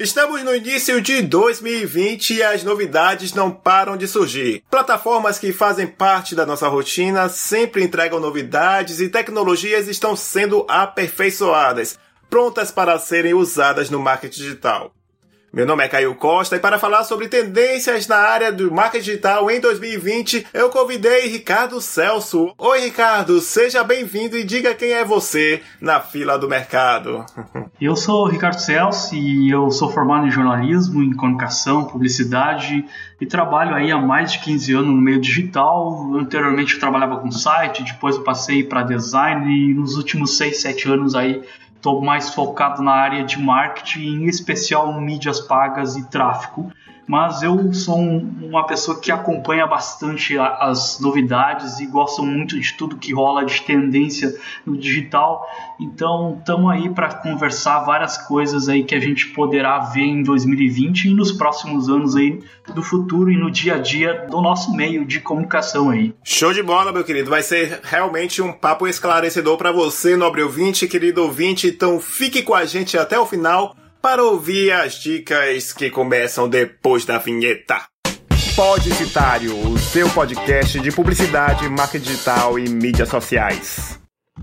Estamos no início de 2020 e as novidades não param de surgir. Plataformas que fazem parte da nossa rotina sempre entregam novidades e tecnologias estão sendo aperfeiçoadas, prontas para serem usadas no marketing digital. Meu nome é Caio Costa e para falar sobre tendências na área do marketing digital em 2020, eu convidei Ricardo Celso. Oi, Ricardo, seja bem-vindo e diga quem é você na fila do mercado. Eu sou o Ricardo Celso e eu sou formado em jornalismo, em comunicação, publicidade e trabalho aí há mais de 15 anos no meio digital. Anteriormente eu trabalhava com site, depois eu passei para design e nos últimos 6, 7 anos aí estou mais focado na área de marketing, em especial mídias pagas e tráfego. Mas eu sou uma pessoa que acompanha bastante as novidades e gosto muito de tudo que rola de tendência no digital. Então, estamos aí para conversar várias coisas aí que a gente poderá ver em 2020 e nos próximos anos aí do futuro e no dia a dia do nosso meio de comunicação aí. Show de bola, meu querido. Vai ser realmente um papo esclarecedor para você, nobre ouvinte, querido ouvinte. Então, fique com a gente até o final para ouvir as dicas que começam depois da vinheta. Podicitário, o seu podcast de publicidade, marketing digital e mídias sociais.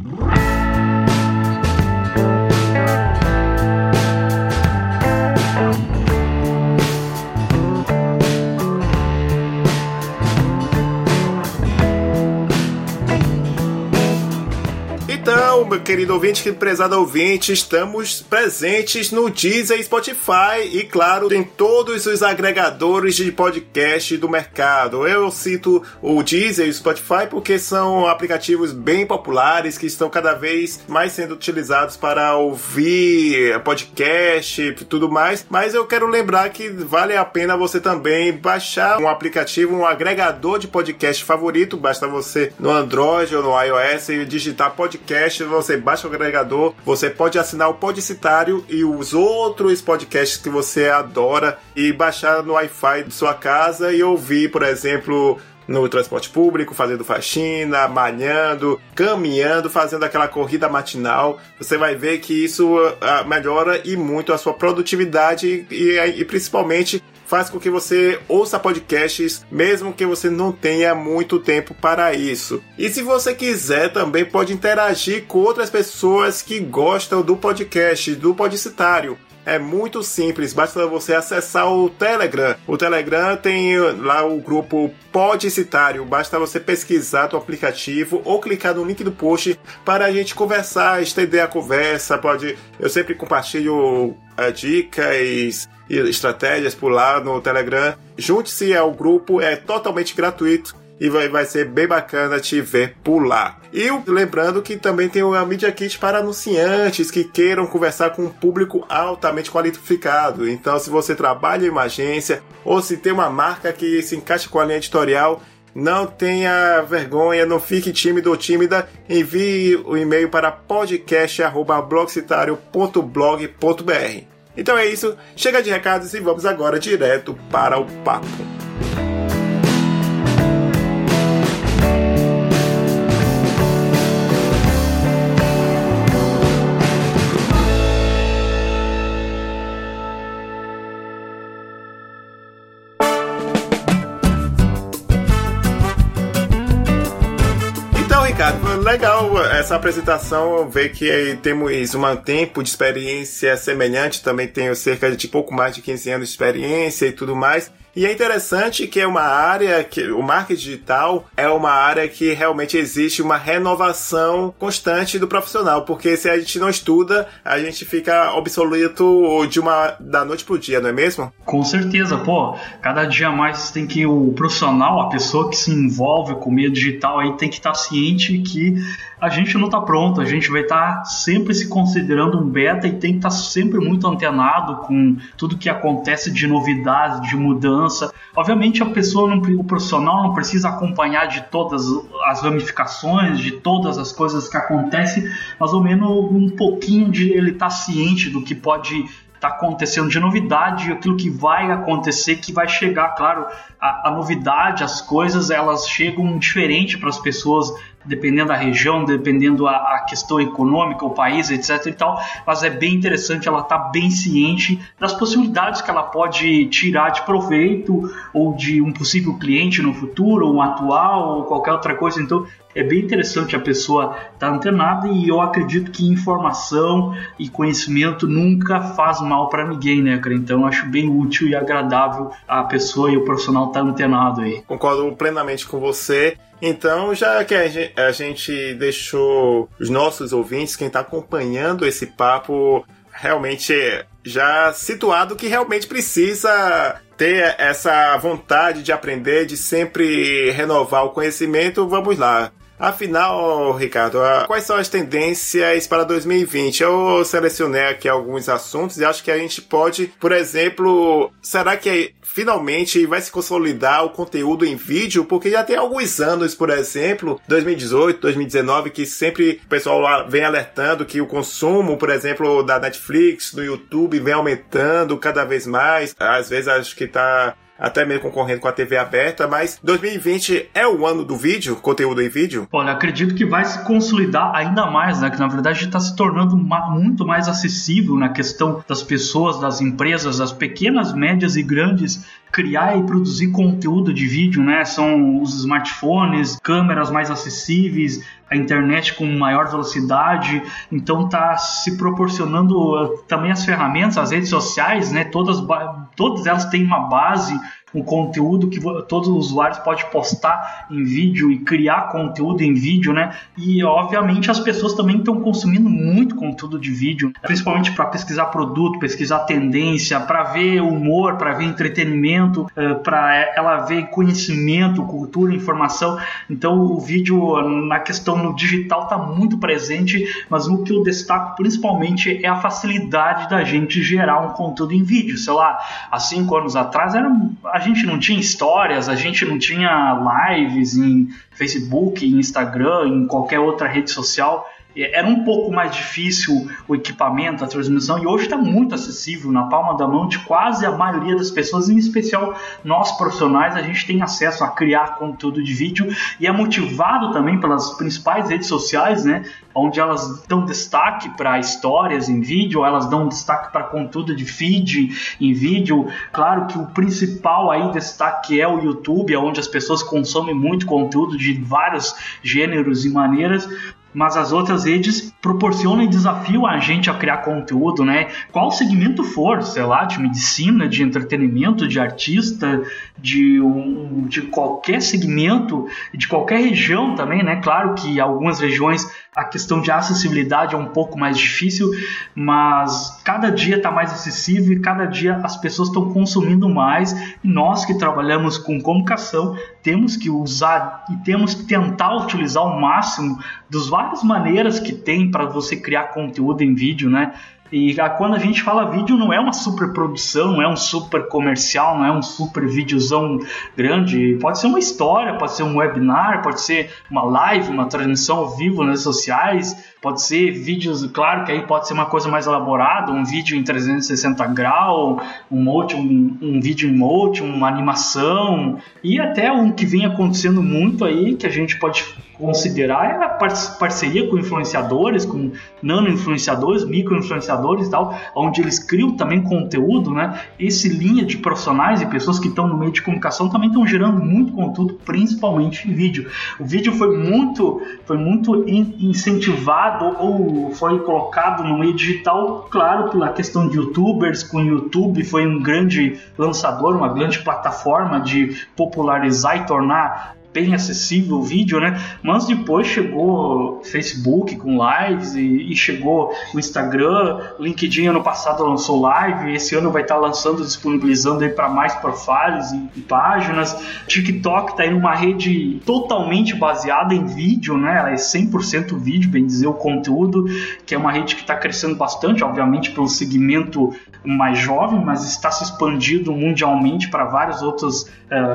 Então, meu querido ouvinte, que prezado ouvinte, estamos presentes no Deezer e Spotify e, claro, em todos os agregadores de podcast do mercado. Eu cito o Deezer e o Spotify porque são aplicativos bem populares que estão cada vez mais sendo utilizados para ouvir podcast e tudo mais, mas eu quero lembrar que vale a pena você também baixar um aplicativo, um agregador de podcast favorito. Basta você no Android ou no iOS digitar podcast, você baixa o agregador, você pode assinar o Podicitário e os outros podcasts que você adora e baixar no Wi-Fi de sua casa e ouvir, por exemplo, no transporte público, fazendo faxina, malhando, caminhando, fazendo aquela corrida matinal. Você vai ver que isso melhora e muito a sua produtividade e principalmente faz com que você ouça podcasts, mesmo que você não tenha muito tempo para isso. E se você quiser, também pode interagir com outras pessoas que gostam do podcast, do Podicitário. É muito simples, basta você acessar o Telegram. O Telegram tem lá o grupo Podicitário. Basta você pesquisar no aplicativo ou clicar no link do post para a gente conversar, estender a conversa. Eu sempre compartilho dicas e estratégias por lá no Telegram. Junte-se ao grupo, é totalmente gratuito e vai ser bem bacana te ver por lá. E lembrando que também tem a Media Kit para anunciantes que queiram conversar com um público altamente qualificado. Então, se você trabalha em uma agência ou se tem uma marca que se encaixa com a linha editorial, não tenha vergonha, não fique tímido ou tímida, envie o e-mail para podcast@blogcitario.blog.br. Então é isso, chega de recados e vamos agora direto para o papo. Ricardo, legal essa apresentação, ver que temos um tempo de experiência semelhante, também tenho cerca de pouco mais de 15 anos de experiência e tudo mais. E é interessante que é uma área que o marketing digital é uma área que realmente existe uma renovação constante do profissional, porque se a gente não estuda, a gente fica obsoleto da noite pro dia, não é mesmo? Com certeza, cada dia mais tem que o profissional, a pessoa que se envolve com o meio digital aí tem que estar ciente que a gente não está pronto, a gente vai estar sempre se considerando um beta e tem que estar sempre muito antenado com tudo que acontece de novidade, de mudança. Obviamente o profissional não precisa acompanhar de todas as ramificações, de todas as coisas que acontecem, mais ou menos um pouquinho de ele estar ciente do que pode está acontecendo de novidade, aquilo que vai acontecer, que vai chegar, claro, a novidade, as coisas, elas chegam diferente para as pessoas dependendo da região, dependendo a questão econômica, o país, etc e tal, mas é bem interessante ela estar bem ciente das possibilidades que ela pode tirar de proveito ou de um possível cliente no futuro, ou um atual, ou qualquer outra coisa. Então é bem interessante a pessoa estar antenada, e eu acredito que informação e conhecimento nunca faz mal para ninguém, né, cara? Então eu acho bem útil e agradável a pessoa e o profissional estar antenado aí. Concordo plenamente com você. Então, já que a gente deixou os nossos ouvintes, quem está acompanhando esse papo, realmente já situado que realmente precisa ter essa vontade de aprender, de sempre renovar o conhecimento, vamos lá. Afinal, Ricardo, quais são as tendências para 2020? Eu selecionei aqui alguns assuntos e acho que a gente pode, por exemplo, será que finalmente vai se consolidar o conteúdo em vídeo? Porque já tem alguns anos, por exemplo, 2018, 2019, que sempre o pessoal vem alertando que o consumo, por exemplo, da Netflix, do YouTube, vem aumentando cada vez mais. Às vezes acho que está até mesmo concorrendo com a TV aberta, mas 2020 é o ano do vídeo, conteúdo em vídeo? Olha, acredito que vai se consolidar ainda mais, né? Que na verdade está se tornando muito mais acessível na questão das pessoas, das empresas, das pequenas, médias e grandes, criar e produzir conteúdo de vídeo, né? São os smartphones, câmeras mais acessíveis, a internet com maior velocidade, então está se proporcionando também as ferramentas, as redes sociais, né? Todas elas têm uma base, um conteúdo que todos os usuários podem postar em vídeo e criar conteúdo em vídeo, né? E obviamente as pessoas também estão consumindo muito conteúdo de vídeo, principalmente para pesquisar produto, pesquisar tendência, para ver humor, para ver entretenimento, para ela ver conhecimento, cultura, informação. Então o vídeo na questão no digital está muito presente, mas o que eu destaco principalmente é a facilidade da gente gerar um conteúdo em vídeo. Sei lá, há 5 anos atrás a gente não tinha histórias, a gente não tinha lives em Facebook, em Instagram, em qualquer outra rede social. Era um pouco mais difícil o equipamento, a transmissão, e hoje está muito acessível, na palma da mão de quase a maioria das pessoas, em especial nós profissionais. A gente tem acesso a criar conteúdo de vídeo e é motivado também pelas principais redes sociais, né, onde elas dão destaque para histórias em vídeo, elas dão destaque para conteúdo de feed em vídeo. Claro que o principal aí destaque é o YouTube, onde as pessoas consomem muito conteúdo de vários gêneros e maneiras, mas as outras redes proporcionam e desafiam a gente a criar conteúdo, né? Qual segmento for, sei lá, de medicina, de entretenimento, de artista, de qualquer segmento, de qualquer região também, né? Claro que em algumas regiões a questão de acessibilidade é um pouco mais difícil, mas cada dia está mais acessível e cada dia as pessoas estão consumindo mais, e nós que trabalhamos com comunicação temos que usar e temos que tentar utilizar ao máximo das várias maneiras que tem para você criar conteúdo em vídeo, né? E quando a gente fala vídeo, não é uma super produção, não é um super comercial, não é um super videozão grande. Pode ser uma história, pode ser um webinar, pode ser uma live, uma transmissão ao vivo nas redes sociais, pode ser vídeos, claro que aí pode ser uma coisa mais elaborada, um vídeo em 360 graus, um vídeo emote, uma animação, e até um que vem acontecendo muito aí, que a gente pode considerar, é a parceria com influenciadores, com nano-influenciadores, micro-influenciadores e tal, onde eles criam também conteúdo, né? Esse linha de profissionais e pessoas que estão no meio de comunicação também estão gerando muito conteúdo, principalmente em vídeo. O vídeo foi muito incentivado ou foi colocado no meio digital, claro, pela questão de youtubers, com o YouTube foi um grande lançador, uma grande plataforma de popularizar e tornar bem acessível o vídeo, né? Mas depois chegou Facebook com lives e chegou o Instagram, LinkedIn ano passado lançou live, esse ano vai estar lançando, disponibilizando aí para mais profiles e páginas. TikTok está aí numa rede totalmente baseada em vídeo, né? Ela é 100% vídeo, bem dizer, o conteúdo, que é uma rede que está crescendo bastante, obviamente pelo segmento mais jovem, mas está se expandindo mundialmente para várias outras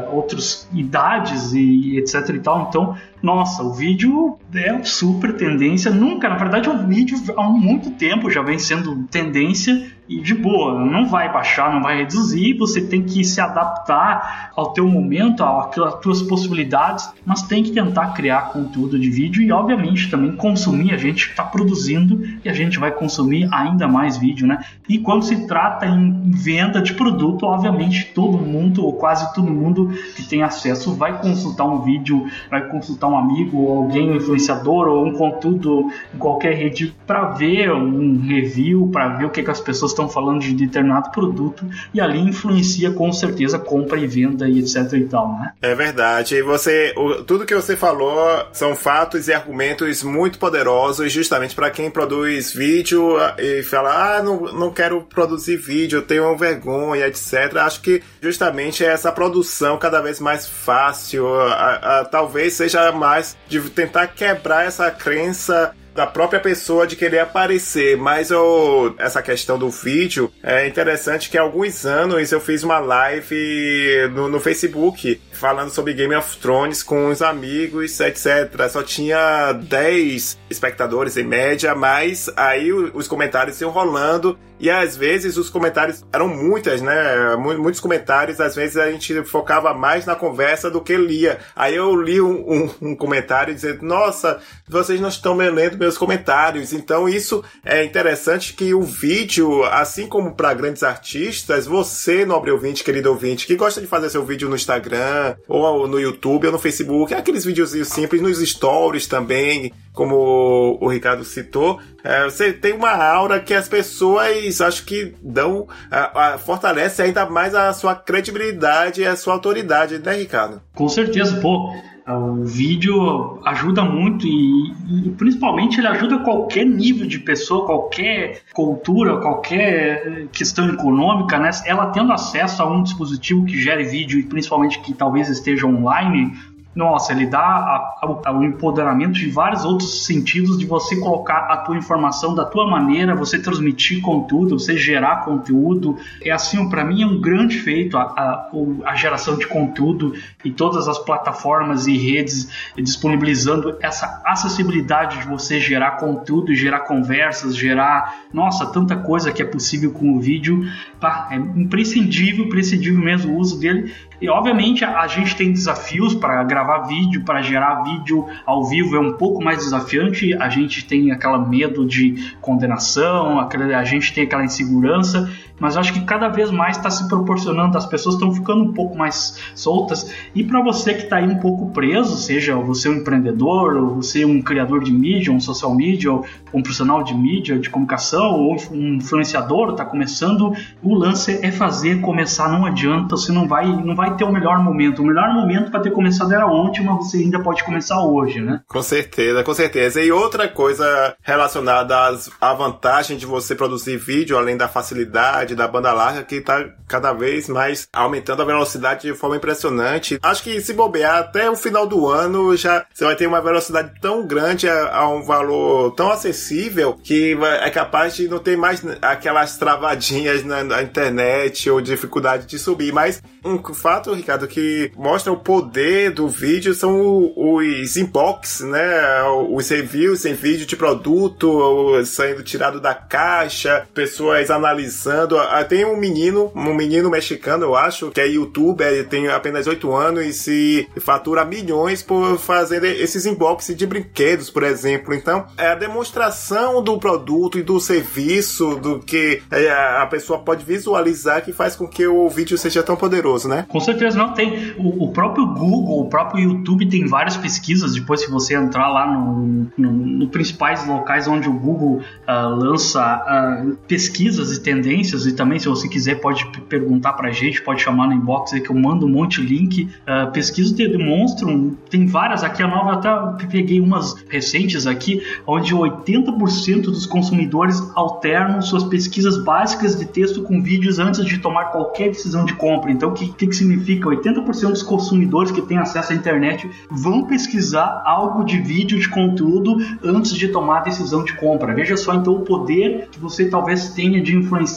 idades e etc e tal. Então, nossa, o vídeo é super tendência. Na verdade, o vídeo há muito tempo já vem sendo tendência e de boa, não vai baixar, não vai reduzir, você tem que se adaptar ao teu momento, às tuas possibilidades, mas tem que tentar criar conteúdo de vídeo e obviamente também consumir. A gente está produzindo e a gente vai consumir ainda mais vídeo, né? E quando se trata em venda de produto, obviamente todo mundo, ou quase todo mundo que tem acesso vai consultar um vídeo, vai consultar um amigo, ou alguém, um influenciador, ou um conteúdo em qualquer rede para ver um review, para ver o que as pessoas estão falando de determinado produto, e ali influencia com certeza compra e venda e etc e tal, né? É verdade. E tudo que você falou são fatos e argumentos muito poderosos justamente para quem produz vídeo e fala, não quero produzir vídeo, eu tenho vergonha, etc. Acho que justamente essa produção cada vez mais fácil, talvez seja mais de tentar quebrar essa crença da própria pessoa de querer aparecer. Mas essa questão do vídeo é interessante que há alguns anos eu fiz uma live no Facebook falando sobre Game of Thrones com uns amigos, etc. Só tinha 10 espectadores em média, mas aí os comentários iam rolando e às vezes os comentários eram muitas, né? Muitos comentários, às vezes a gente focava mais na conversa do que lia. Aí eu li um comentário dizendo, nossa, vocês não estão lendo meus comentários. Então isso é interessante, que o vídeo, assim como para grandes artistas, você, nobre ouvinte, querido ouvinte, que gosta de fazer seu vídeo no Instagram, ou no YouTube, ou no Facebook, aqueles videozinhos simples, nos stories também, como o Ricardo citou, você tem uma aura que as pessoas, acho que fortalece ainda mais a sua credibilidade e a sua autoridade, né, Ricardo? Com certeza, o vídeo ajuda muito e principalmente ele ajuda qualquer nível de pessoa, qualquer cultura, qualquer questão econômica, né? Ela tendo acesso a um dispositivo que gere vídeo e principalmente que talvez esteja online, nossa, ele dá o empoderamento de vários outros sentidos, de você colocar a tua informação da tua maneira, você transmitir conteúdo, você gerar conteúdo. É assim, para mim é um grande feito a geração de conteúdo e todas as plataformas e redes disponibilizando essa acessibilidade de você gerar conteúdo, gerar conversas, nossa, tanta coisa que é possível com o vídeo. É imprescindível mesmo o uso dele. E obviamente a gente tem desafios para gravar vídeo, para gerar vídeo ao vivo é um pouco mais desafiante, a gente tem aquele medo de condenação, a gente tem aquela insegurança, mas eu acho que cada vez mais está se proporcionando, as pessoas estão ficando um pouco mais soltas. E para você que está aí um pouco preso, seja você um empreendedor, ou você um criador de mídia, um social media, ou um profissional de mídia, de comunicação, ou um influenciador, está começando, o lance é começar, não adianta, você não vai ter o melhor momento para ter começado era ontem, mas você ainda pode começar hoje, né? Com certeza. E outra coisa relacionada à vantagem de você produzir vídeo, além da facilidade, da banda larga, que está cada vez mais aumentando a velocidade de forma impressionante. Acho que se bobear até o final do ano, já você vai ter uma velocidade tão grande a um valor tão acessível que é capaz de não ter mais aquelas travadinhas na internet ou dificuldade de subir. Mas um fato, Ricardo, que mostra o poder do vídeo são os inbox, né? Os reviews em vídeo de produto saindo tirado da caixa, pessoas analisando. Tem um menino mexicano, eu acho, que é youtuber, tem apenas 8 anos e fatura milhões por fazer esses unboxing de brinquedos, por exemplo. Então, é a demonstração do produto e do serviço, do que a pessoa pode visualizar, que faz com que o vídeo seja tão poderoso, né? Com certeza, não tem. O próprio Google, o próprio YouTube tem várias pesquisas. Depois, se você entrar lá no principais locais onde o Google lança pesquisas e tendências, e também, se você quiser, pode perguntar pra gente, pode chamar no inbox aí que eu mando um monte de link. Pesquisas demonstram, tem várias aqui, a nova, até peguei umas recentes aqui, onde 80% dos consumidores alternam suas pesquisas básicas de texto com vídeos antes de tomar qualquer decisão de compra. Então, o que significa? 80% dos consumidores que têm acesso à internet vão pesquisar algo de vídeo, de conteúdo, antes de tomar a decisão de compra. Veja só, então, o poder que você talvez tenha de influenciar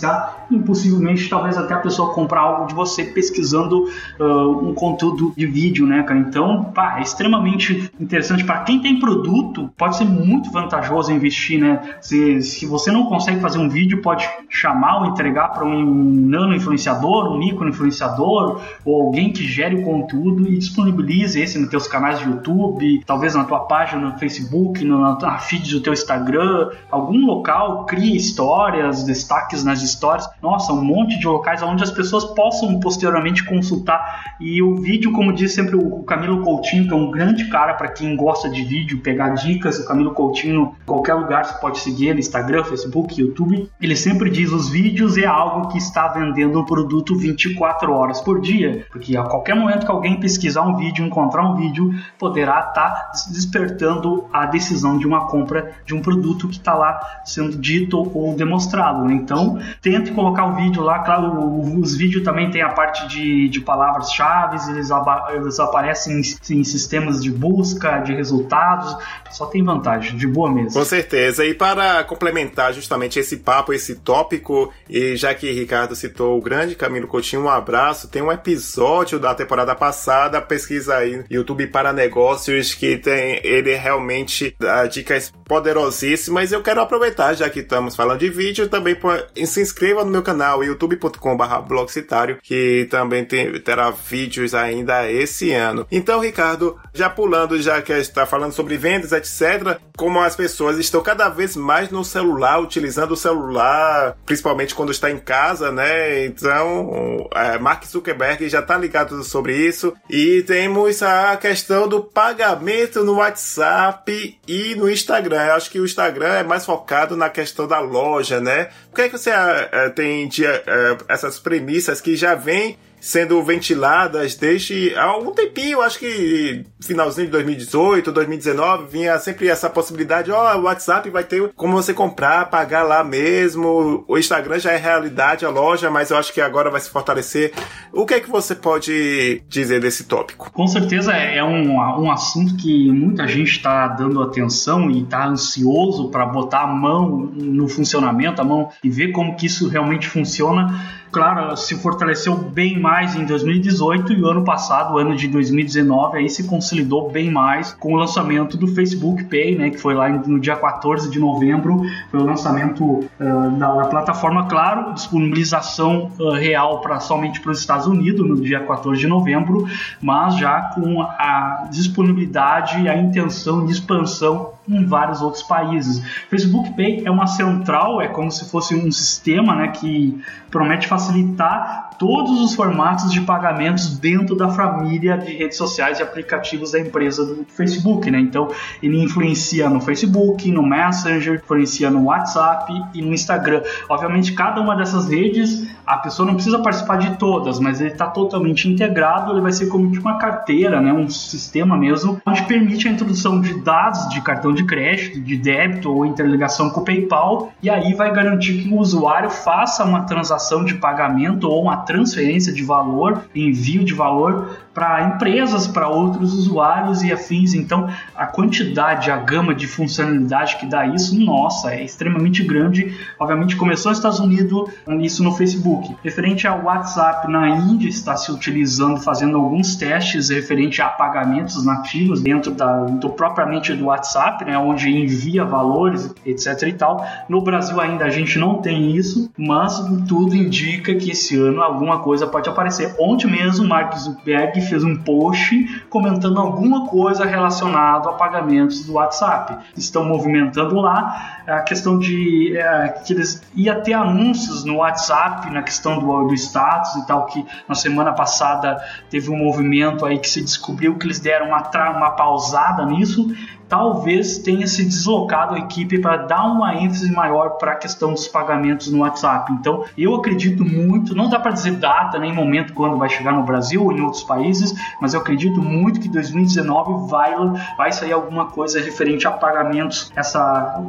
impossivelmente talvez até a pessoa comprar algo de você pesquisando um conteúdo de vídeo, né, cara? Então, é extremamente interessante para quem tem produto, pode ser muito vantajoso investir, né? Se você não consegue fazer um vídeo, pode chamar ou entregar para um nano influenciador, um micro influenciador ou alguém que gere o conteúdo e disponibilize esse nos teus canais de YouTube, talvez na tua página no Facebook, na feed do teu Instagram, algum local, cria histórias, destaques nas histórias. Nossa, um monte de locais onde as pessoas possam posteriormente consultar. E o vídeo, como diz sempre o Camilo Coutinho, que é um grande cara para quem gosta de vídeo, pegar dicas. O Camilo Coutinho, em qualquer lugar você pode seguir ele, Instagram, Facebook, YouTube. Ele sempre diz: os vídeos é algo que está vendendo um produto 24 horas por dia, porque a qualquer momento que alguém pesquisar um vídeo, encontrar um vídeo, poderá estar despertando a decisão de uma compra de um produto que está lá sendo dito ou demonstrado, né? Então, tente colocar o vídeo lá. Claro, os vídeos também tem a parte de palavras-chave, eles aparecem em sistemas de busca, de resultados, só tem vantagem, de boa mesmo. Com certeza. E para complementar justamente esse papo, esse tópico, e já que Ricardo citou o grande Camilo Coutinho, um abraço, tem um episódio da temporada passada, pesquisa aí, YouTube para Negócios, que tem, ele realmente dá dicas poderosíssimas. Eu quero aproveitar, já que estamos falando de vídeo, também se inscreva no meu canal, youtube.com/blogcitário, que também terá vídeos ainda esse ano. Então, Ricardo, já pulando, já que está falando sobre vendas, etc., como as pessoas estão cada vez mais no celular, utilizando o celular, principalmente quando está em casa, né? Então, Mark Zuckerberg já está ligado sobre isso. E temos a questão do pagamento no WhatsApp e no Instagram. Eu acho que o Instagram é mais focado na questão da loja, né? Por que é que você tem essas premissas que já vêm sendo ventiladas desde há algum tempinho? Acho que finalzinho de 2018, 2019, vinha sempre essa possibilidade: o WhatsApp vai ter como você comprar, pagar lá mesmo. O Instagram já é realidade, a loja, mas eu acho que agora vai se fortalecer. O que é que você pode dizer desse tópico? Com certeza é um assunto que muita gente está dando atenção e está ansioso para botar a mão no funcionamento, e ver como que isso realmente funciona. Claro, se fortaleceu bem mais em 2018 e o ano passado, o ano de 2019, aí se consolidou bem mais com o lançamento do Facebook Pay, né, que foi lá no dia 14 de novembro, foi o lançamento da plataforma. Claro, disponibilização real somente para os Estados Unidos no dia 14 de novembro, mas já com a disponibilidade e a intenção de expansão em vários outros países. Facebook Pay é uma central, é como se fosse um sistema, né, que promete facilitar todos os formatos de pagamentos dentro da família de redes sociais e aplicativos da empresa do Facebook, né? Então, ele influencia no Facebook, no Messenger, influencia no WhatsApp e no Instagram. Obviamente, cada uma dessas redes, a pessoa não precisa participar de todas, mas ele está totalmente integrado, ele vai ser como uma carteira, né? Um sistema mesmo, onde permite a introdução de dados de cartão de crédito, de débito ou interligação com o PayPal, e aí vai garantir que o usuário faça uma transação de pagamento ou uma transferência de valor, envio de valor para empresas, para outros usuários e afins. Então, a quantidade, a gama de funcionalidade que dá isso, nossa, é extremamente grande. Obviamente, começou nos Estados Unidos, isso no Facebook. Referente ao WhatsApp, na Índia está se utilizando, fazendo alguns testes referente a pagamentos nativos dentro propriamente do WhatsApp, né, onde envia valores, etc. e tal. No Brasil ainda a gente não tem isso, mas tudo indica que esse ano alguma coisa pode aparecer. Ontem mesmo, Mark Zuckerberg fez um post comentando alguma coisa relacionada a pagamentos do WhatsApp. Estão movimentando lá a questão de que eles iam ter anúncios no WhatsApp na questão do status e tal, que na semana passada teve um movimento aí que se descobriu que eles deram uma pausada nisso. Talvez tenha se deslocado a equipe para dar uma ênfase maior para a questão dos pagamentos no WhatsApp. Então, eu acredito muito, não dá para dizer data nem momento quando vai chegar no Brasil ou em outros países, mas eu acredito muito que 2019 vai sair alguma coisa referente a pagamentos, essa unificação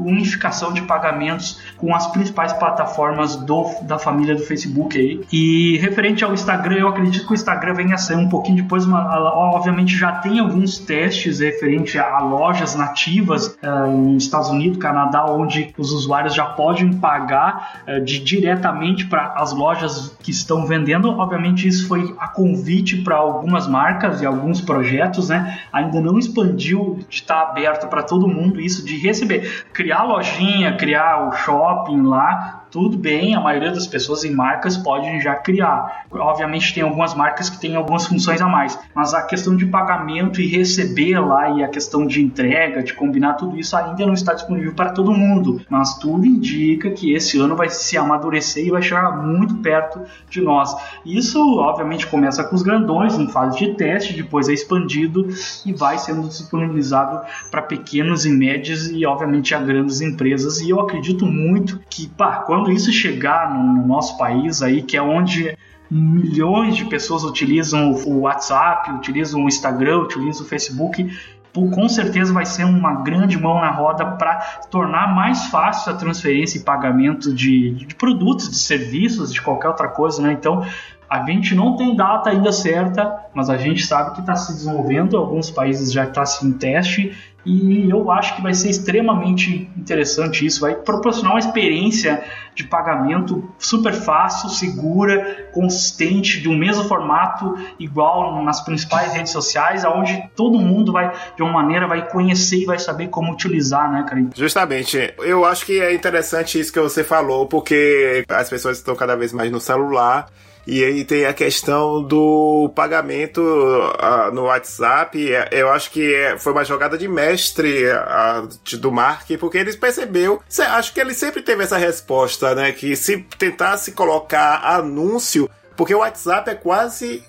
autenticação de pagamentos com as principais plataformas da família do Facebook aí. E referente ao Instagram, eu acredito que o Instagram venha a ser um pouquinho depois, mas obviamente já tem alguns testes referente a lojas nativas nos Estados Unidos, Canadá, onde os usuários já podem pagar diretamente para as lojas que estão vendendo. Obviamente isso foi a convite para algumas marcas e alguns projetos, né? Ainda não expandiu de estar aberto para todo mundo isso de receber, criar lojinha, criar o shopping lá, tudo bem, a maioria das pessoas e marcas podem já criar. Obviamente tem algumas marcas que têm algumas funções a mais, mas a questão de pagamento e receber lá e a questão de entrega, de combinar tudo isso ainda não está disponível para todo mundo, mas tudo indica que esse ano vai se amadurecer e vai chegar muito perto de nós. Isso obviamente começa com os grandões em fase de teste, depois é expandido e vai sendo disponibilizado para pequenos e médios e obviamente a grandes empresas. E eu acredito muito que quando isso chegar no nosso país aí, que é onde milhões de pessoas utilizam o WhatsApp, utilizam o Instagram, utilizam o Facebook, com certeza vai ser uma grande mão na roda para tornar mais fácil a transferência e pagamento de produtos, de serviços, de qualquer outra coisa, né? Então, a gente não tem data ainda certa, mas a gente sabe que está se desenvolvendo, alguns países já estão em teste, e eu acho que vai ser extremamente interessante isso, vai proporcionar uma experiência de pagamento super fácil, segura, consistente, de um mesmo formato, igual nas principais redes sociais, onde todo mundo vai, de uma maneira, vai conhecer e vai saber como utilizar, né, cara? Justamente, eu acho que é interessante isso que você falou, porque as pessoas estão cada vez mais no celular. E aí tem a questão do pagamento no WhatsApp. Eu acho que foi uma jogada de mestre do Mark, porque ele percebeu, acho que ele sempre teve essa resposta, né? Que se tentasse colocar anúncio, porque o WhatsApp é quase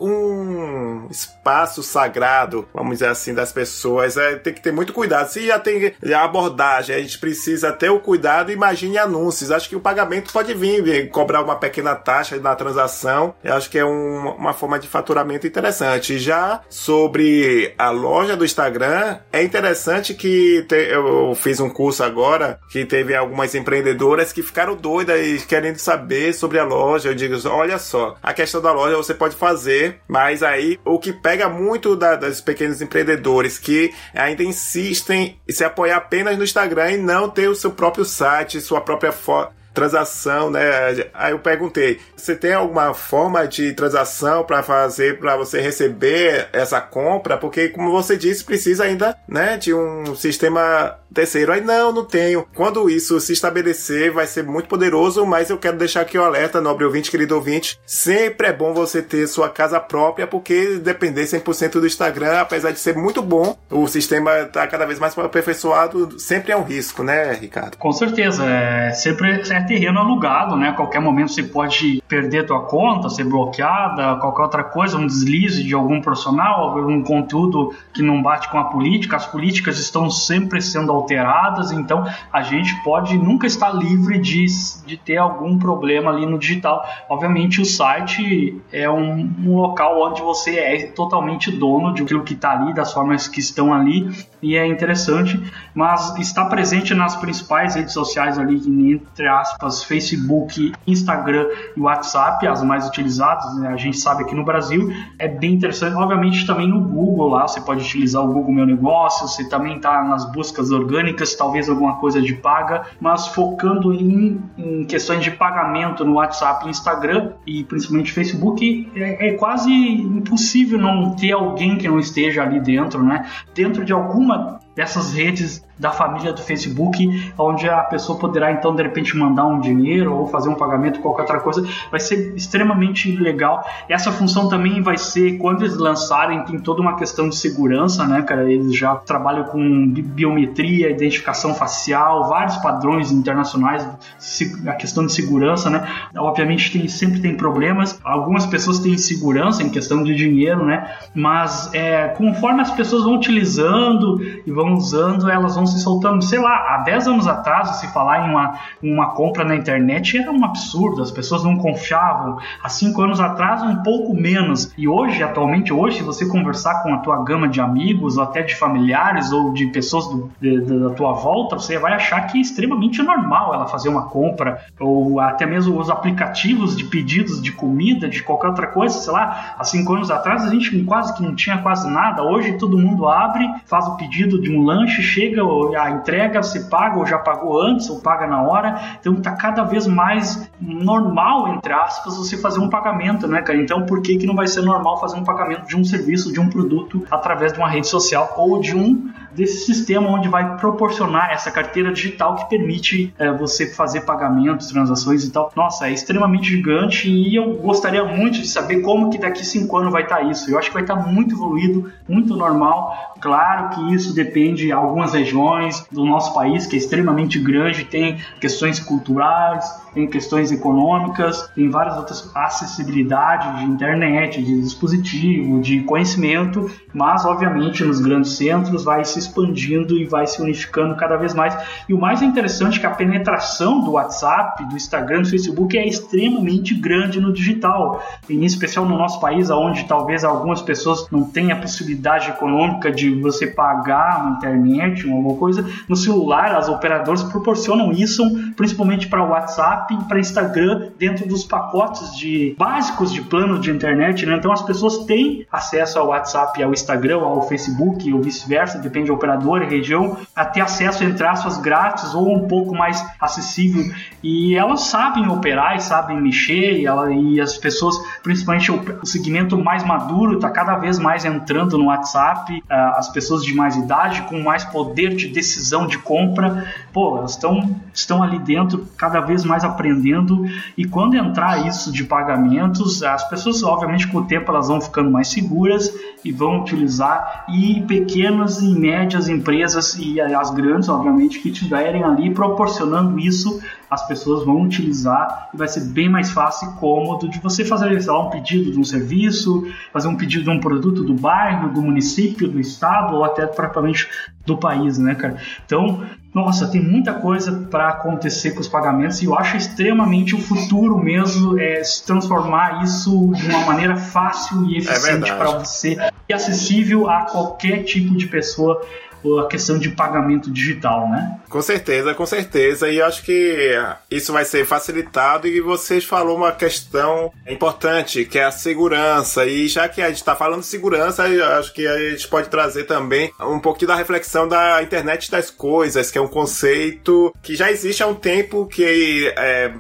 um espaço sagrado, vamos dizer assim, das pessoas. Tem que ter muito cuidado. Se já tem a abordagem, a gente precisa ter o cuidado, imagine anúncios. Acho que o pagamento pode vir cobrar uma pequena taxa na transação. Eu acho que é uma forma de faturamento interessante. Já sobre a loja do Instagram, é interessante que eu fiz um curso agora, que teve algumas empreendedoras que ficaram doidas e querendo saber sobre a loja. Eu digo, olha só, a questão da loja você pode fazer, mas aí o que pega muito dos pequenos empreendedores que ainda insistem em se apoiar apenas no Instagram e não ter o seu próprio site, sua própria transação, né? Aí eu perguntei, você tem alguma forma de transação para fazer, para você receber essa compra? Porque, como você disse, precisa ainda, né, de um sistema terceiro. Aí não tenho. Quando isso se estabelecer, vai ser muito poderoso, mas eu quero deixar aqui o alerta, nobre ouvinte, querido ouvinte, sempre é bom você ter sua casa própria, porque depender 100% do Instagram, apesar de ser muito bom, o sistema está cada vez mais aperfeiçoado, sempre é um risco, né, Ricardo? Com certeza, sempre é terreno alugado, né? A qualquer momento você pode perder tua conta, ser bloqueada, qualquer outra coisa, um deslize de algum profissional, algum conteúdo que não bate com a política. As políticas estão sempre sendo alteradas, então a gente pode nunca estar livre de ter algum problema ali no digital. Obviamente o site é um local onde você é totalmente dono de aquilo que está ali, das formas que estão ali, e é interessante, mas está presente nas principais redes sociais ali, entre aspas, Facebook, Instagram e WhatsApp, as mais utilizadas, né? A gente sabe aqui no Brasil, é bem interessante. Obviamente também no Google lá, você pode utilizar o Google Meu Negócio, você também está nas buscas orgânicas, talvez alguma coisa de paga, mas focando em questões de pagamento no WhatsApp e Instagram, e principalmente Facebook, é quase impossível não ter alguém que não esteja ali dentro, né? Dentro de alguma dessas redes da família do Facebook, onde a pessoa poderá então de repente mandar um dinheiro ou fazer um pagamento, qualquer outra coisa. Vai ser extremamente legal. Essa função também vai ser, quando eles lançarem, tem toda uma questão de segurança, né, cara? Eles já trabalham com biometria, identificação facial, vários padrões internacionais, a questão de segurança, né? Obviamente sempre tem problemas, algumas pessoas têm insegurança em questão de dinheiro, né? Mas conforme as pessoas vão utilizando e vão usando, elas vão se soltando. Sei lá, há 10 anos atrás, se falar em uma compra na internet era um absurdo, as pessoas não confiavam. Há 5 anos atrás, um pouco menos. E hoje, atualmente, se você conversar com a tua gama de amigos, ou até de familiares, ou de pessoas da tua volta, você vai achar que é extremamente normal ela fazer uma compra, ou até mesmo os aplicativos de pedidos de comida, de qualquer outra coisa, sei lá, há 5 anos atrás a gente quase que não tinha quase nada. Hoje todo mundo abre, faz o pedido de um lanche, chega a entrega, você paga, ou já pagou antes, ou paga na hora. Então tá cada vez mais normal, entre aspas, você fazer um pagamento, né, cara? Então por que não vai ser normal fazer um pagamento de um serviço, de um produto, através de uma rede social ou desse sistema onde vai proporcionar essa carteira digital que permite você fazer pagamentos, transações e tal? Nossa, é extremamente gigante, e eu gostaria muito de saber como que daqui 5 anos vai estar isso. Eu acho que vai estar muito evoluído, muito normal. Claro que isso depende de algumas regiões do nosso país, que é extremamente grande, tem questões culturais, tem questões econômicas, tem várias outras acessibilidades de internet, de dispositivo, de conhecimento, mas obviamente nos grandes centros vai se expandindo e vai se unificando cada vez mais. E o mais interessante é que a penetração do WhatsApp, do Instagram, do Facebook é extremamente grande no digital, em especial no nosso país, onde talvez algumas pessoas não tenham a possibilidade econômica de você pagar uma internet ou alguma coisa. No celular, as operadoras proporcionam isso, principalmente para o WhatsApp e para Instagram, dentro dos pacotes básicos de plano de internet, né? Então as pessoas têm acesso ao WhatsApp, ao Instagram, ao Facebook, ou vice-versa, depende de operadora e região, a ter acesso, entre aspas, grátis ou um pouco mais acessível. E elas sabem operar e sabem mexer, e as pessoas, principalmente o segmento mais maduro, está cada vez mais entrando no WhatsApp. As pessoas de mais idade, com mais poder de decisão de compra, elas estão ali dentro cada vez mais aprendendo. E quando entrar isso de pagamentos, as pessoas, obviamente, com o tempo elas vão ficando mais seguras e vão utilizar, e pequenas e médias empresas e as grandes, obviamente, que estiverem ali proporcionando isso, as pessoas vão utilizar, e vai ser bem mais fácil e cômodo de você fazer, sei lá, um pedido de um serviço, fazer um pedido de um produto do bairro, do município, do estado, ou até propriamente do país, né, cara? Então, nossa, tem muita coisa para acontecer com os pagamentos, e eu acho extremamente o futuro mesmo se transformar isso de uma maneira fácil e eficiente para você e acessível a qualquer tipo de pessoa, a questão de pagamento digital, né? Com certeza, e acho que isso vai ser facilitado. E vocês falaram uma questão importante, que é a segurança, e já que a gente está falando de segurança, acho que a gente pode trazer também um pouquinho da reflexão da internet das coisas, que é um conceito que já existe há um tempo, que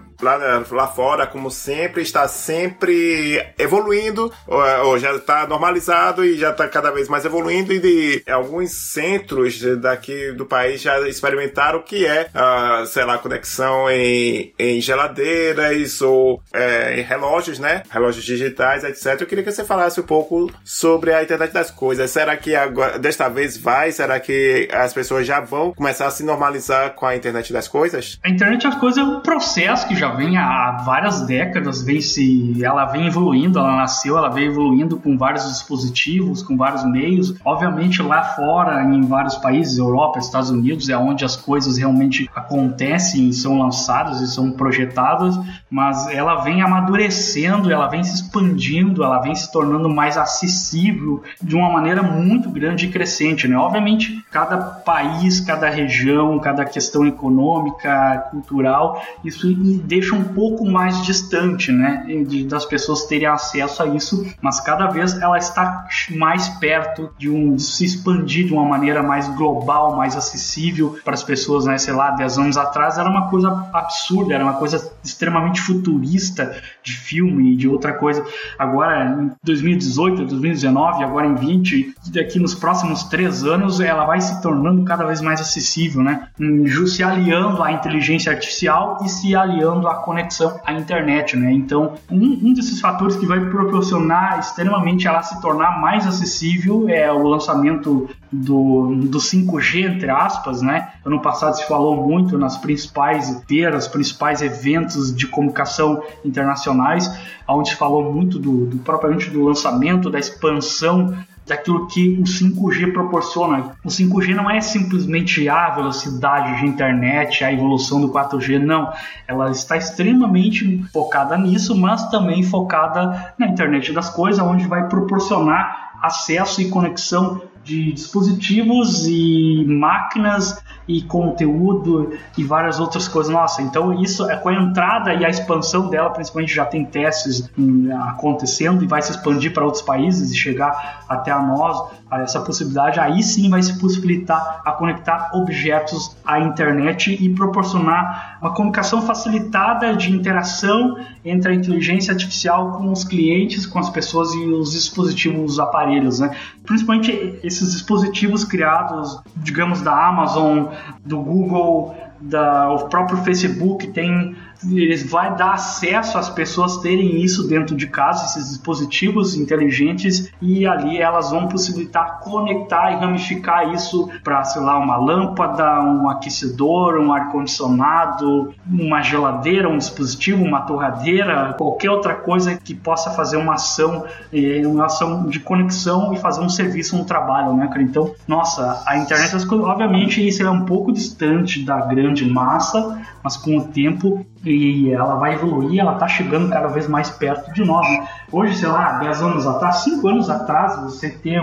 lá fora, como sempre, está sempre evoluindo, ou já está normalizado e já está cada vez mais evoluindo, e de alguns centros daqui do país já experimentaram o que é, sei lá, conexão em geladeiras ou em relógios, né? Relógios digitais, etc. Eu queria que você falasse um pouco sobre a internet das coisas. Será que agora, desta vez será que as pessoas já vão começar a se normalizar com a internet das coisas? A internet das coisas é um processo que já vem há várias décadas, ela vem evoluindo, ela veio evoluindo com vários dispositivos, com vários meios. Obviamente lá fora, em vários países, Europa, Estados Unidos, é onde as coisas realmente acontecem, são lançadas e são projetadas, mas ela vem amadurecendo, ela vem se expandindo, ela vem se tornando mais acessível de uma maneira muito grande e crescente, né? Obviamente, cada país, cada região, cada questão econômica, cultural, isso deixa um pouco mais distante, né, das pessoas terem acesso a isso, mas cada vez ela está mais perto de se expandir de uma maneira mais global, mais acessível para as pessoas, né? Sei lá, 10 anos atrás era uma coisa absurda, era uma coisa extremamente futurista de filme e de outra coisa. Agora, em 2018, 2019, agora em 20, daqui nos próximos 3 anos, ela vai se tornando cada vez mais acessível, né? Se aliando à inteligência artificial e se aliando à conexão à internet, né? Então, um desses fatores que vai proporcionar extremamente ela se tornar mais acessível é o lançamento do 5G, entre aspas, né? Ano passado se falou muito nas principais feiras, principais eventos de comunicação internacionais, onde se falou muito propriamente do lançamento, da expansão daquilo que o 5G proporciona. O 5G não é simplesmente a velocidade de internet, a evolução do 4G, não. Ela está extremamente focada nisso, mas também focada na internet das coisas, onde vai proporcionar acesso e conexão de dispositivos e máquinas e conteúdo e várias outras coisas. Nossa, então isso é com a entrada e a expansão dela, principalmente já tem testes acontecendo e vai se expandir para outros países e chegar até a nós, a essa possibilidade, aí sim vai se possibilitar a conectar objetos à internet e proporcionar uma comunicação facilitada de interação entre a inteligência artificial com os clientes, com as pessoas e os dispositivos, os aparelhos, né? Principalmente esses dispositivos criados, digamos, da Amazon, do Google, o próprio Facebook eles vai dar acesso às pessoas terem isso dentro de casa, esses dispositivos inteligentes, e ali elas vão possibilitar conectar e ramificar isso para, sei lá, uma lâmpada, um aquecedor, um ar-condicionado, uma geladeira, um dispositivo, uma torradeira, qualquer outra coisa que possa fazer uma ação de conexão e fazer um serviço, um trabalho, né, cara? Então, nossa, a internet das coisas, obviamente, isso é um pouco distante da grande massa, mas com o tempo e ela vai evoluir, ela está chegando cada vez mais perto de nós, né? Hoje, sei lá, 10 anos atrás, 5 anos atrás, você ter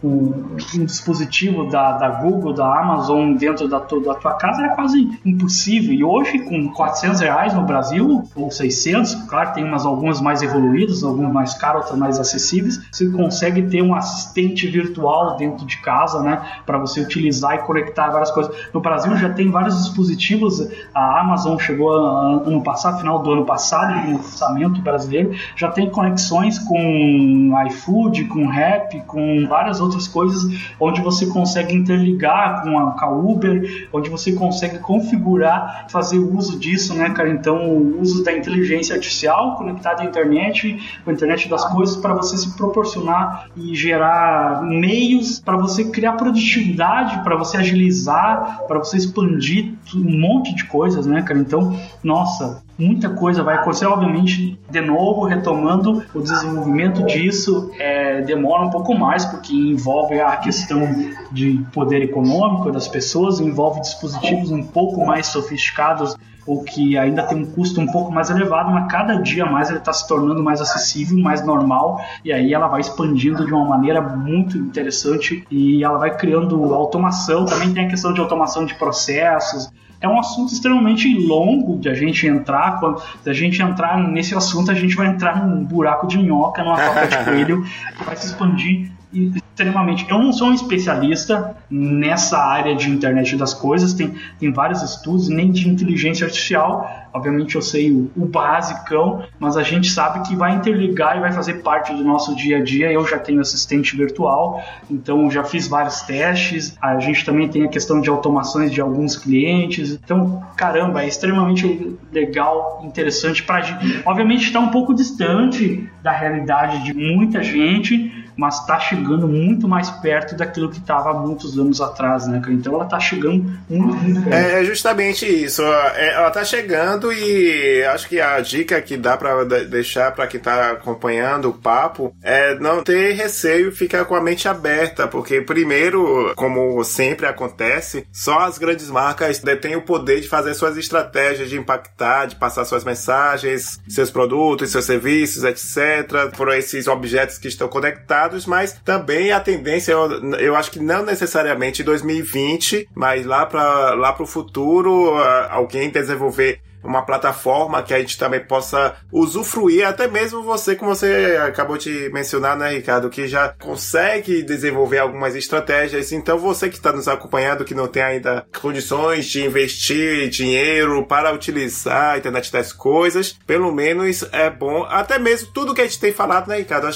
um dispositivo da Google, da Amazon dentro da tua casa era quase impossível. E hoje, com R$400 no Brasil, ou 600, claro, tem algumas mais evoluídas, algumas mais caras, outras mais acessíveis, você consegue ter um assistente virtual dentro de casa, né, para você utilizar e conectar várias coisas. No Brasil já tem vários dispositivos, a Amazon chegou ano passado, final do ano passado, no lançamento brasileiro, já tem conexões com iFood, com Rappi, com várias outras coisas, onde você consegue interligar com a Uber, onde você consegue configurar, fazer uso disso, né, cara? Então, o uso da inteligência artificial conectada à internet, com a internet das coisas, para você se proporcionar e gerar meios para você criar produtividade, para você agilizar, para você expandir um monte de coisas, né, cara? Então, nossa, muita coisa vai acontecer, obviamente, de novo, retomando o desenvolvimento disso, demora um pouco mais, porque envolve a questão de poder econômico das pessoas, envolve dispositivos um pouco mais sofisticados, ou que ainda tem um custo um pouco mais elevado, mas cada dia mais ele está se tornando mais acessível, mais normal, e aí ela vai expandindo de uma maneira muito interessante, e ela vai criando automação, também tem a questão de automação de processos. É um assunto extremamente longo de a gente entrar. Quando a gente entrar nesse assunto, a gente vai entrar num buraco de minhoca, numa toca de coelho, que vai se expandir extremamente. Eu não sou um especialista nessa área de internet das coisas, tem vários estudos, nem de inteligência artificial. Obviamente eu sei o basicão, mas a gente sabe que vai interligar e vai fazer parte do nosso dia a dia. Eu já tenho assistente virtual, então já fiz vários testes. A gente também tem a questão de automações de alguns clientes. Então, caramba, é extremamente legal, interessante pra gente. Obviamente está um pouco distante da realidade de muita gente, mas está chegando muito mais perto daquilo que estava há muitos anos atrás, né? Então ela está chegando muito perto. É justamente isso. Ela está chegando, e acho que a dica que dá para deixar para quem está acompanhando o papo é não ter receio e ficar com a mente aberta, porque primeiro, como sempre acontece, só as grandes marcas detêm o poder de fazer suas estratégias, de impactar, de passar suas mensagens, seus produtos, seus serviços, etc., por esses objetos que estão conectados, mas também a tendência, eu acho que não necessariamente em 2020, mas lá para o futuro, alguém desenvolver uma plataforma que a gente também possa usufruir, até mesmo você, como você acabou de mencionar, né, Ricardo, que já consegue desenvolver algumas estratégias. Então você que está nos acompanhando, que não tem ainda condições de investir dinheiro para utilizar a internet das coisas, pelo menos é bom, até mesmo tudo que a gente tem falado, né, Ricardo, acho que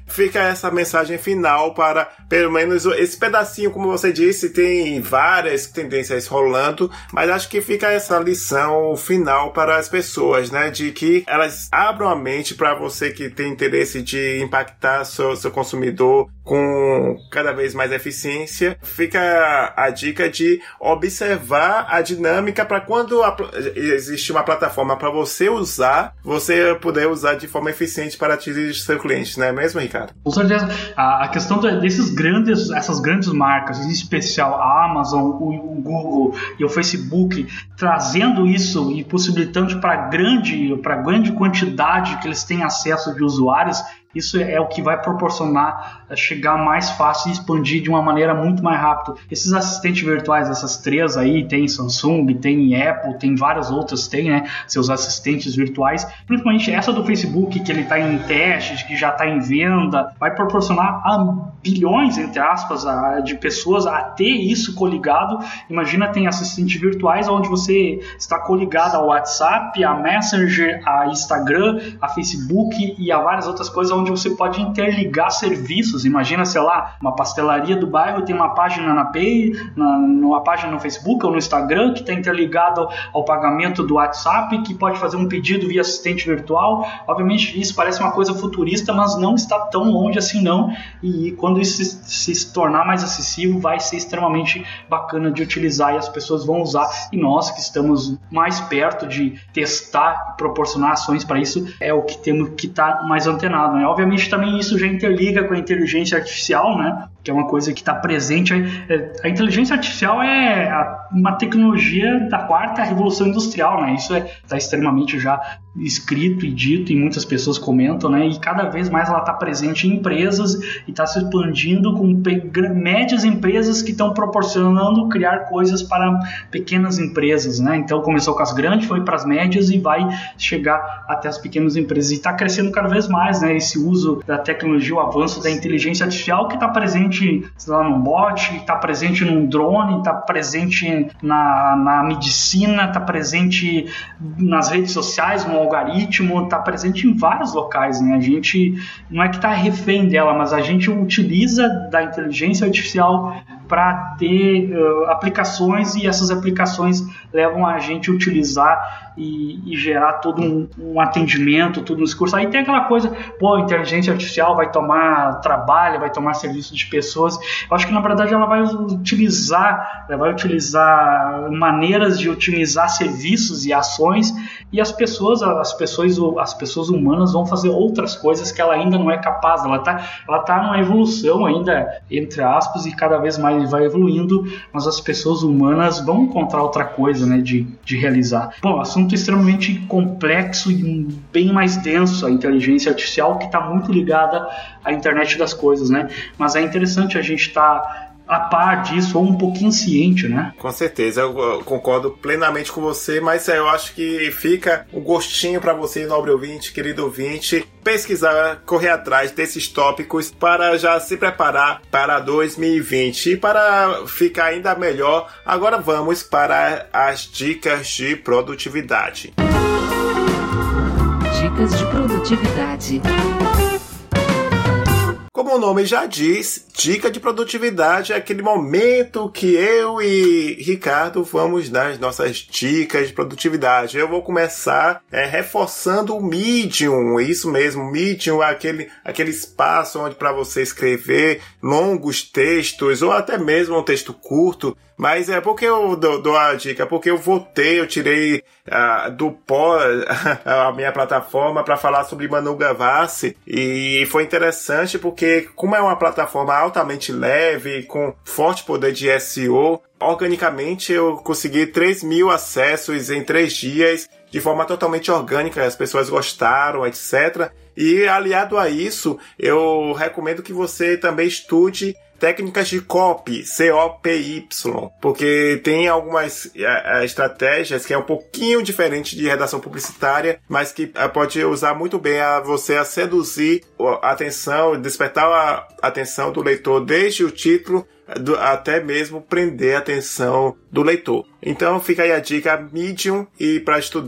fica essa mensagem final para, pelo menos, esse pedacinho, como você disse, tem várias tendências rolando, mas acho que fica essa lição final para as pessoas, né? De que elas abram a mente para você que tem interesse de impactar seu consumidor com cada vez mais eficiência. Fica a dica de observar a dinâmica para quando existe uma plataforma para você usar, você poder usar de forma eficiente para atingir seu cliente, não é mesmo, Ricardo? Com certeza. A questão essas grandes marcas, em especial a Amazon, o Google e o Facebook, trazendo isso e possibilitando para grande quantidade que eles têm acesso de usuários, isso é o que vai proporcionar chegar mais fácil e expandir de uma maneira muito mais rápida. Esses assistentes virtuais, essas três aí, tem Samsung, tem Apple, tem várias outras, né, seus assistentes virtuais, principalmente essa do Facebook, que ele está em teste, que já está em venda, vai proporcionar a bilhões, entre aspas, de pessoas a ter isso coligado. Imagina, tem assistentes virtuais onde você está coligado ao WhatsApp, a Messenger, a Instagram, a Facebook e a várias outras coisas onde você pode interligar serviços. Imagina, sei lá, uma pastelaria do bairro tem uma página na Pay, uma página no Facebook ou no Instagram que está interligado ao pagamento do WhatsApp, que pode fazer um pedido via assistente virtual. Obviamente isso parece uma coisa futurista, mas não está tão longe assim não, e quando isso se tornar mais acessível, vai ser extremamente bacana de utilizar e as pessoas vão usar, e nós que estamos mais perto de testar e proporcionar ações para isso, é o que temos que estar mais antenado, né? Obviamente também isso já interliga com a inteligência artificial, né? Que é uma coisa que está presente. A inteligência artificial é uma tecnologia da quarta revolução industrial, né? Isso está extremamente já escrito e dito, e muitas pessoas comentam, né? E cada vez mais ela está presente em empresas e está se expandindo com médias empresas que estão proporcionando criar coisas para pequenas empresas, né? Então começou com as grandes, foi para as médias e vai chegar até as pequenas empresas, e está crescendo cada vez mais, né? Esse uso da tecnologia, o avanço da inteligência artificial, que está presente, sei lá, num bot, está presente num drone, está presente na medicina, está presente nas redes sociais, no algoritmo, está presente em vários locais, né? A gente não é que está refém dela, mas a gente utiliza da inteligência artificial para ter aplicações, e essas aplicações levam a gente a utilizar e gerar todo um atendimento, todo um discurso. Aí tem aquela coisa, a inteligência artificial vai tomar trabalho, vai tomar serviço de pessoas. Eu acho que na verdade ela vai utilizar maneiras de otimizar serviços e ações, e as pessoas humanas vão fazer outras coisas que ela ainda não é capaz. Ela tá numa evolução ainda, entre aspas, e cada vez mais vai evoluindo, mas as pessoas humanas vão encontrar outra coisa, né, de realizar. Bom, assunto extremamente complexo e bem mais denso, a inteligência artificial, que está muito ligada à internet das coisas, né? Mas é interessante a gente estar a par disso, ou um pouquinho ciente, né? Com certeza, eu concordo plenamente com você, mas eu acho que fica um gostinho para você, nobre ouvinte, querido ouvinte, pesquisar, correr atrás desses tópicos para já se preparar para 2020. E para ficar ainda melhor, agora vamos para as dicas de produtividade. Dicas de produtividade. Como o nome já diz, dica de produtividade é aquele momento que eu e Ricardo vamos dar as nossas dicas de produtividade. Eu vou começar reforçando o Medium, isso mesmo, Medium é aquele espaço onde para você escrever longos textos ou até mesmo um texto curto. Mas é porque eu dou a dica, porque eu tirei do pó a minha plataforma para falar sobre Manu Gavassi, e foi interessante porque, como é uma plataforma altamente leve, com forte poder de SEO, organicamente eu consegui 3.000 acessos em 3 dias, de forma totalmente orgânica, as pessoas gostaram, etc. E aliado a isso, eu recomendo que você também estude técnicas de copy, C-O-P-Y, porque tem algumas estratégias que é um pouquinho diferente de redação publicitária, mas que pode usar muito bem você a seduzir a atenção, despertar a atenção do leitor desde o título até mesmo prender a atenção do leitor. Então fica aí a dica Medium, e para estudar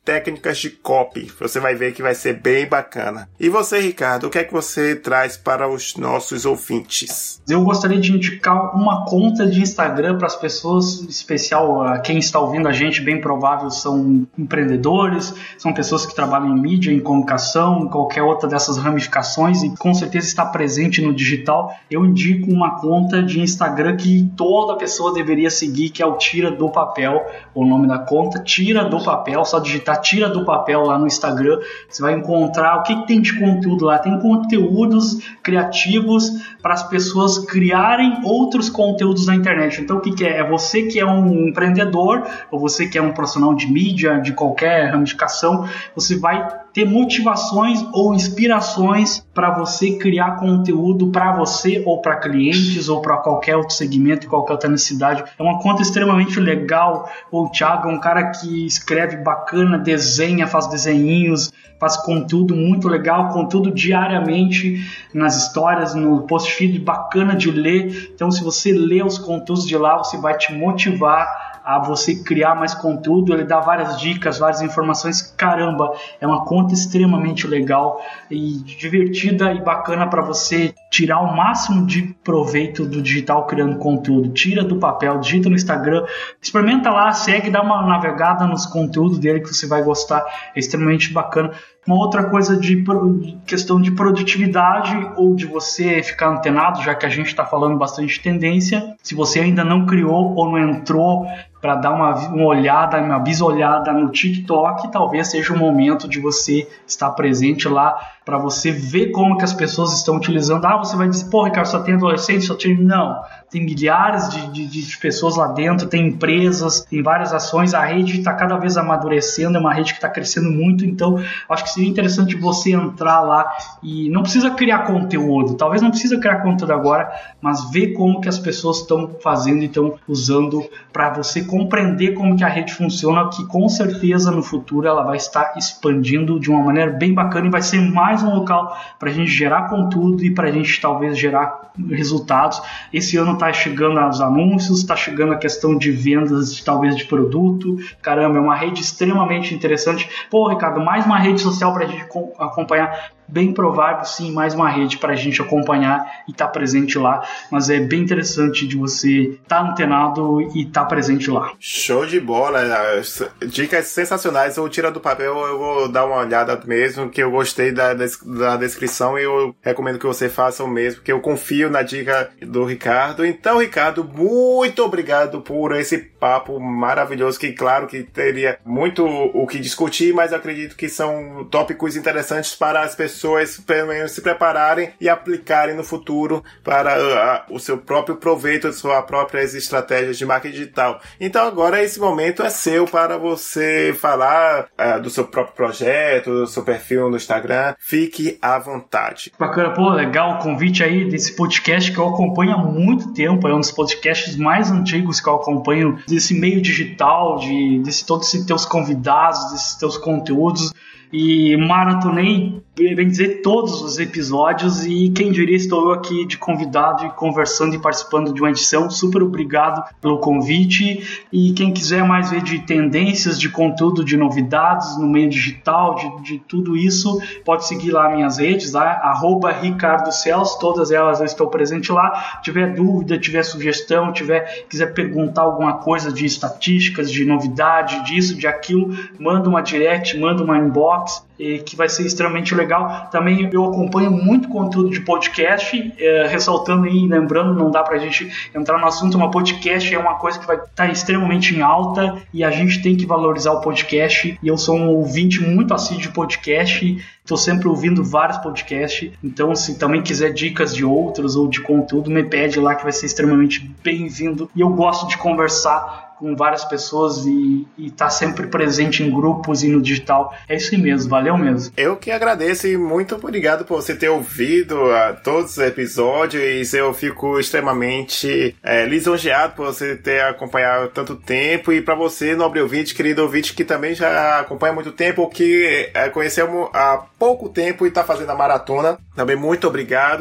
técnicas de copy. Você vai ver que vai ser bem bacana. E você, Ricardo, o que é que você traz para os nossos ouvintes? Eu gostaria de indicar uma conta de Instagram para as pessoas, em especial quem está ouvindo a gente, bem provável são empreendedores, são pessoas que trabalham em mídia, em comunicação, em qualquer outra dessas ramificações e com certeza está presente no digital. Eu indico uma conta de Instagram que toda pessoa deveria seguir, que é o Tira do Papel, o nome da conta, Tira do Papel, só digitar Tira do Papel lá no Instagram, você vai encontrar o que tem de conteúdo lá. Tem conteúdos criativos para as pessoas criarem outros conteúdos na internet. Então o que é? É você que é um empreendedor, ou você que é um profissional de mídia, de qualquer ramificação, você vai ter motivações ou inspirações para você criar conteúdo para você ou para clientes ou para qualquer outro segmento e qualquer outra necessidade. É uma conta extremamente legal. O Thiago é um cara que escreve bacana, desenha, faz desenhinhos, faz conteúdo muito legal, conteúdo diariamente nas histórias, no post feed, bacana de ler. Então se você lê os conteúdos de lá, você vai te motivar a você criar mais conteúdo. Ele dá várias dicas, várias informações. Caramba, é uma conta extremamente legal e divertida e bacana para você tirar o máximo de proveito do digital criando conteúdo. Tira do Papel, digita no Instagram, experimenta lá, segue, dá uma navegada nos conteúdos dele que você vai gostar, é extremamente bacana. Uma outra coisa de questão de produtividade ou de você ficar antenado, já que a gente está falando bastante de tendência, se você ainda não criou ou não entrou para dar uma olhada, uma bisolhada no TikTok, talvez seja o momento de você estar presente lá para você ver como que as pessoas estão utilizando. Você vai dizer, pô, Ricardo, só tem adolescente, só tem... Não, tem milhares de pessoas lá dentro, tem empresas, tem várias ações, a rede está cada vez amadurecendo, é uma rede que está crescendo muito, então acho que seria interessante você entrar lá e não precisa criar conteúdo, talvez não precisa criar conteúdo agora, mas ver como que as pessoas estão fazendo e estão usando para você compreender como que a rede funciona, que com certeza no futuro ela vai estar expandindo de uma maneira bem bacana e vai ser mais um local para a gente gerar conteúdo e para a gente talvez gerar resultados. Esse ano está chegando os anúncios, está chegando a questão de vendas talvez de produto. Caramba, é uma rede extremamente interessante. Pô, Ricardo, mais uma rede social para a gente acompanhar. Bem provável, sim, mais uma rede para a gente acompanhar e estar presente lá, mas é bem interessante de você estar antenado e estar presente lá. Show de bola, dicas sensacionais. O Tira do Papel eu vou dar uma olhada mesmo, que eu gostei da descrição e eu recomendo que você faça o mesmo, que eu confio na dica do Ricardo. Então, Ricardo, muito obrigado por esse papo maravilhoso, que claro que teria muito o que discutir, mas acredito que são tópicos interessantes para as pessoas pelo menos se prepararem e aplicarem no futuro para o seu próprio proveito, as suas próprias estratégias de marketing digital. Então agora esse momento é seu para você falar do seu próprio projeto, do seu perfil no Instagram. Fique à vontade. Bacana, pô, legal o convite aí desse podcast que eu acompanho há muito tempo, é um dos podcasts mais antigos que eu acompanho desse meio digital, desse todos esses teus convidados, desses teus conteúdos, e maratonei, bem dizer, todos os episódios, e quem diria, estou eu aqui de convidado e conversando e participando de uma edição. Super obrigado pelo convite, e quem quiser mais ver de tendências, de conteúdo, de novidades no meio digital, de tudo isso, pode seguir lá minhas redes, lá, @RicardoCelso, todas elas eu estou presente lá. Tiver dúvida, tiver sugestão, quiser perguntar alguma coisa de estatísticas, de novidade, disso, de aquilo, manda uma direct, manda uma inbox, que vai ser extremamente legal. Também eu acompanho muito conteúdo de podcast, ressaltando e lembrando, não dá pra gente entrar no assunto, mas podcast é uma coisa que vai estar extremamente em alta e a gente tem que valorizar o podcast, e eu sou um ouvinte muito assíduo de podcast, estou sempre ouvindo vários podcasts, então se também quiser dicas de outros ou de conteúdo, me pede lá que vai ser extremamente bem-vindo, e eu gosto de conversar com várias pessoas e tá sempre presente em grupos e no digital. É isso aí mesmo, valeu mesmo. Eu que agradeço e muito obrigado por você ter ouvido todos os episódios. Eu fico extremamente lisonjeado por você ter acompanhado tanto tempo, e para você, nobre ouvinte, querido ouvinte, que também já acompanha há muito tempo, ou que conheceu há pouco tempo e tá fazendo a maratona, também muito obrigado.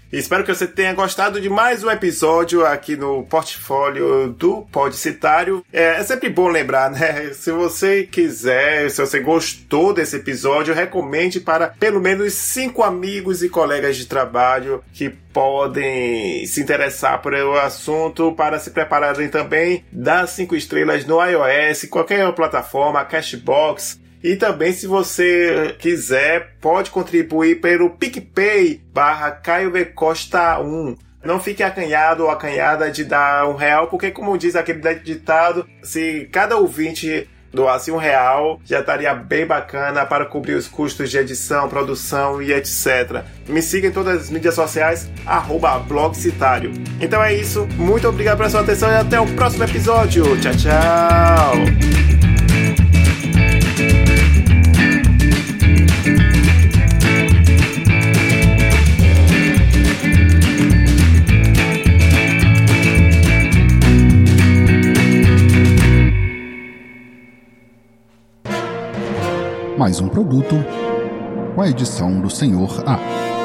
Espero que você tenha gostado de mais um episódio aqui no portfólio do Podcitário. É sempre bom lembrar, né? Se você quiser, se você gostou desse episódio, recomende para pelo menos 5 amigos e colegas de trabalho que podem se interessar por o assunto, para se prepararem também. Dá 5 estrelas no iOS, qualquer plataforma, Cashbox. E também, se você quiser, pode contribuir pelo PicPay /Caio V Costa 1. Não fique acanhado ou acanhada de dar R$1, porque, como diz aquele ditado, se cada ouvinte doasse R$1, já estaria bem bacana para cobrir os custos de edição, produção e etc. Me siga em todas as mídias sociais, @blogcitário. Então é isso, muito obrigado pela sua atenção e até o próximo episódio. Tchau, tchau! Mais um produto com a edição do Senhor A.